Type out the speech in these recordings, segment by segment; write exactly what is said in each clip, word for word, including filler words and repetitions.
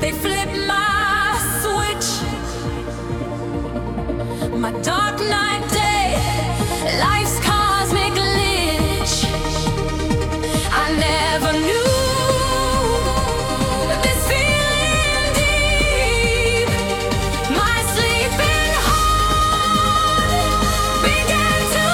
They flip my switch, my dark night day, life's cosmic glitch. I never knew this feeling deep. My sleeping heart began to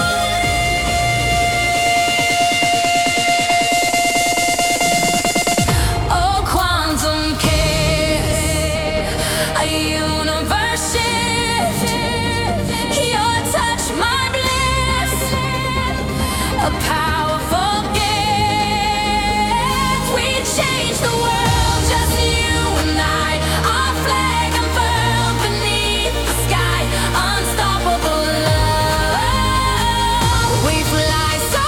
leap. Oh, quantum kiss, a universe shift. Your touch, my bliss, a powerful gift. We changed the world, just you and I. Our flag unfurled beneath the sky. Unstoppable love. We fly so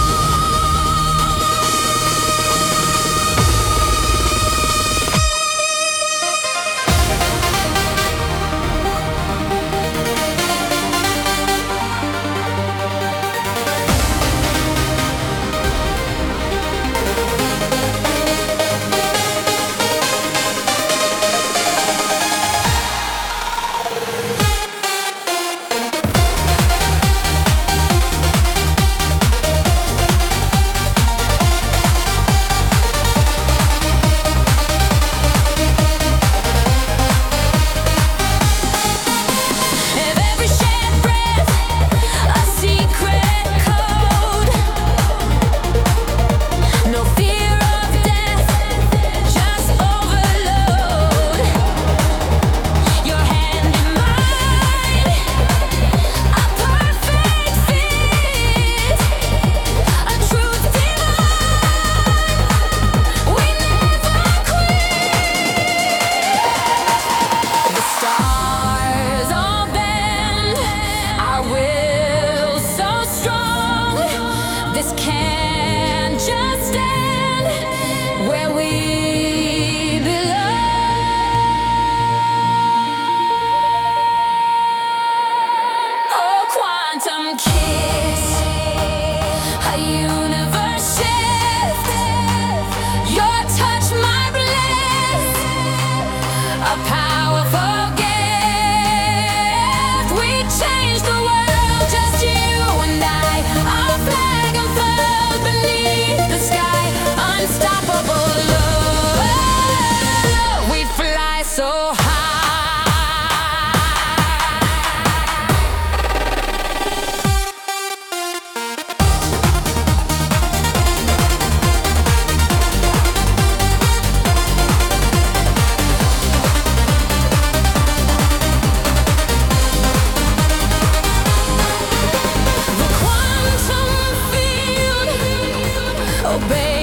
If every shared breath, a secret code. No fear of death, just overload. Your hand in mine, a perfect fit, a truth divine. We never quit. The stars all bend, our will so strong. This can't just end where we belong. Oh, quantum kiss, a universe shift. Your touch, my bliss, a powerful gift. We changed the world, just you and I. Our flag unfurled beneath the sky. Unstoppable love. We fly so high. The quantum field, obey